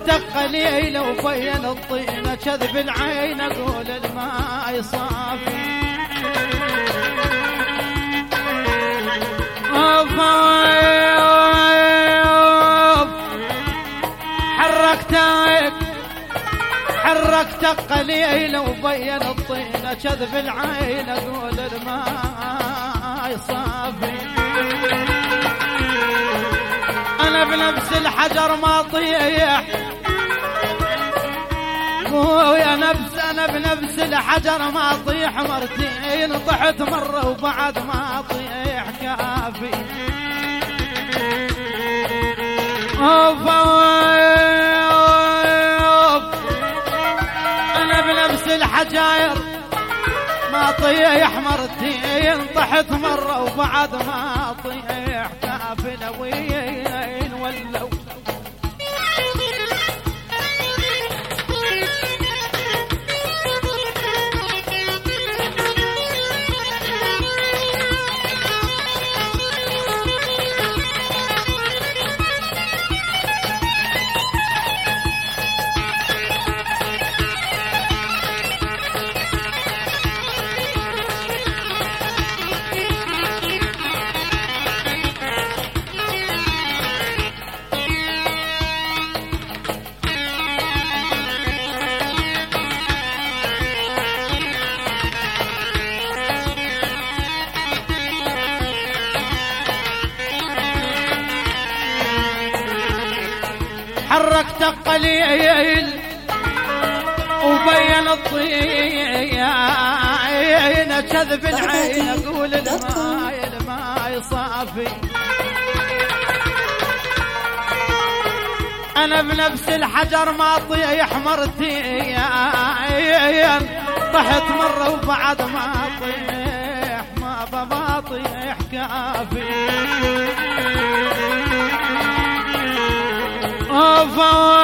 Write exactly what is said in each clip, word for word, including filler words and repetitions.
حركتك قليل وبين الطينة كذب العين أقول الماء صافي. حركتك حركتك قليل وبين الطينة كذب العين أقول الماء صافي. أنا بنفس الحجر ما طيح ويا نفس أنا بنفس الحجر ما طيح مرتين طحت مرة وبعد ما طيح كافي. أوف أوف أنا بنفس الحجاير ما طيح مرتين طحت مرة وبعد ما طيح كافي. لوين ولو حركتك قليل وبين الطين كذب العين أقول الماي الماي صافي. أنا بنفس الحجر ما طيح مرتين طحت مرة وبعد ما طيح ما بطيح كافي. أوف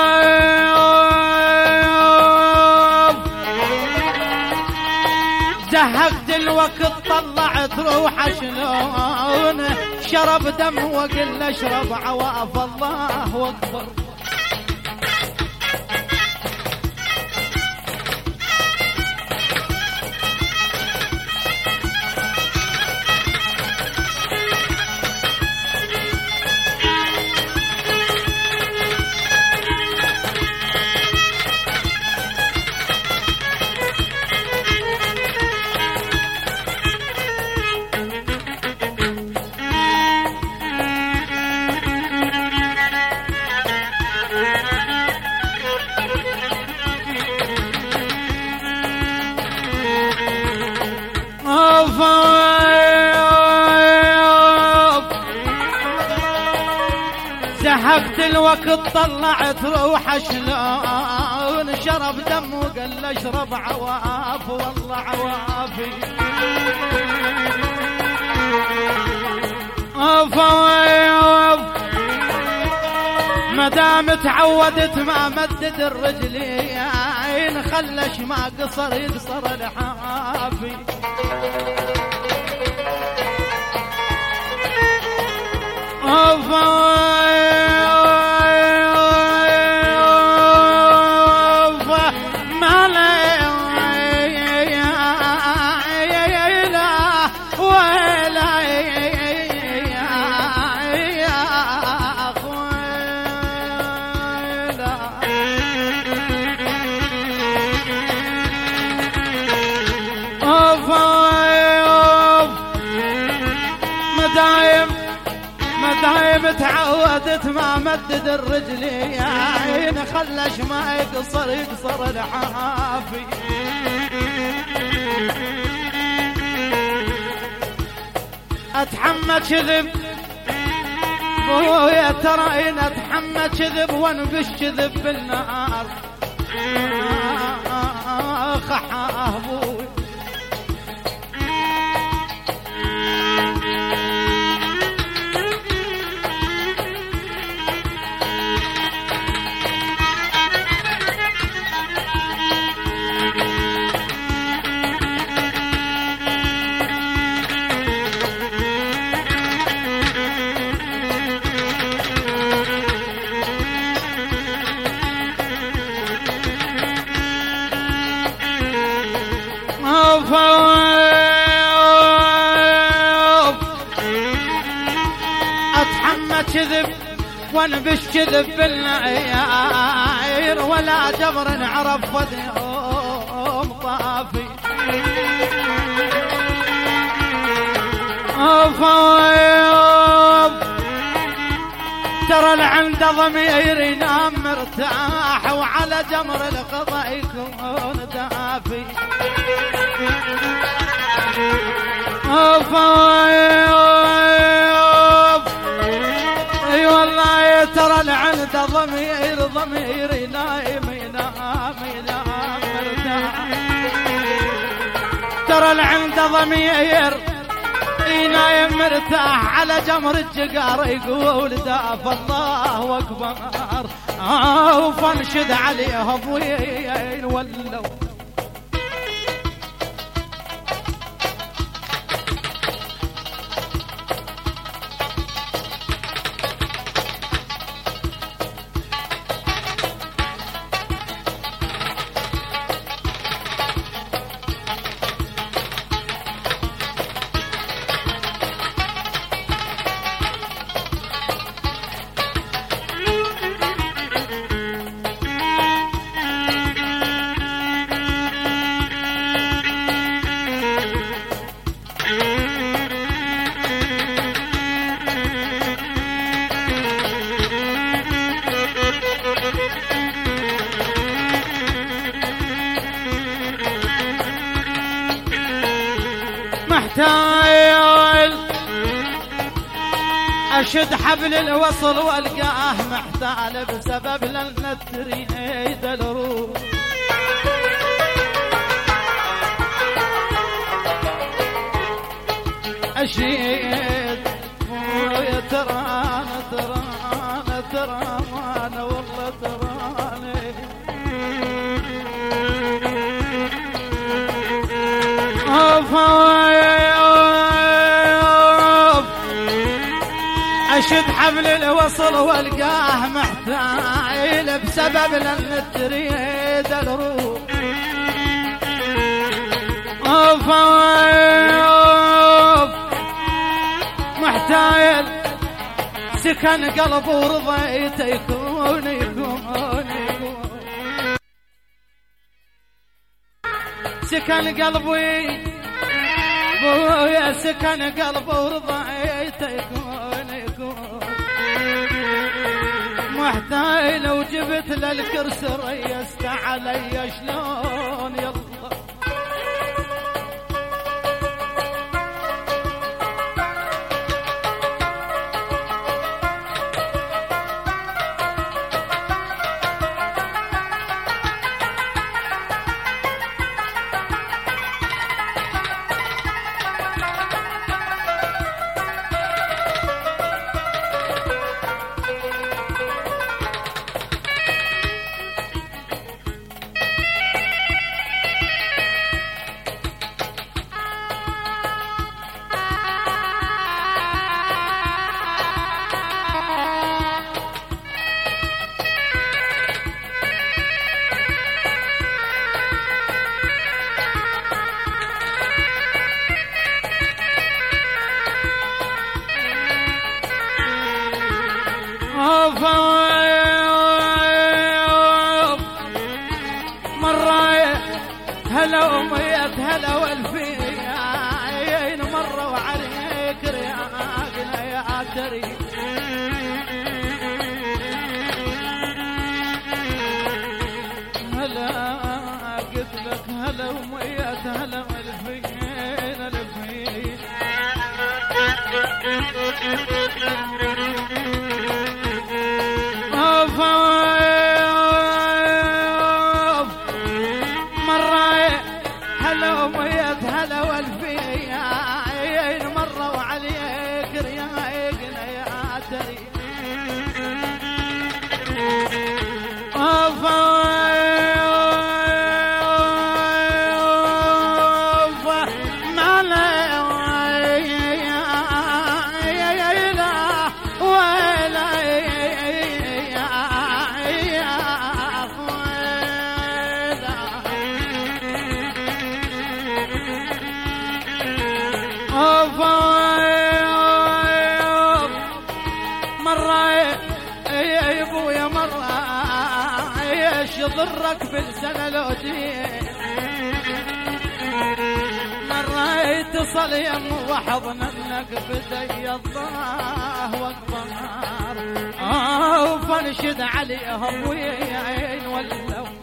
أوف زهقت الوقت طلعت روح شلون شرب دم وقل اشرب عواف الله أكبر. زهقت الوقت طلعت روح شلون شرب دم وقال اشرب عواف والله عوافي. اوف اوف مدام تعودت ما مدد الرجلين خلش ما قصر يقصر الحافي. اوف دايم تعودت ما مدد الرجلين خلش ما يقصر يقصر الحافي. اتحمى كذب ويا ترى ان اتحمى كذب وانبش كذب بالنار. اخ ابوي وانا بالشذب بالنعير ولا جبر عرف فديهم طافي فويض ترى العند ضمير ينام مرتاح وعلى جمر القضاء يكون دافي فويض اي والله ترى العند ضمير ضمير نايم ينام ينام مرتاح ترى العند ضمير نايم مرتاح على جمر الجقار يقول داف الله اكبر وفنشد عليه ضوين ولو محتايل أشد حبل الوصل والقاه محتال بسبب لن تريد الروح أشيد ويا ترانا ترانا ترانا والله تراني أشد حبل الوصل والقاه محتايل بسبب لن تريد الروح أوف أوف محتايل سكن قلب ورضيت يكون يكون يكون سكن قلبي بويا سكن قلب ورضيت يكون يكون محتاج لو جبت للكرسي ريست علي شلون يلا مرة هلا وميت هلا والفين مرة وعليك رياقنا يا تري هلا قلت لك هلا وميت هلا والفين الفين هلا والفين مرة وعليك رياقنا يا تري يضرك بالسنة لو جيت مريت صليم وحضن منك بدي الضاه والضمار وفنشد عليهم ويعين ولو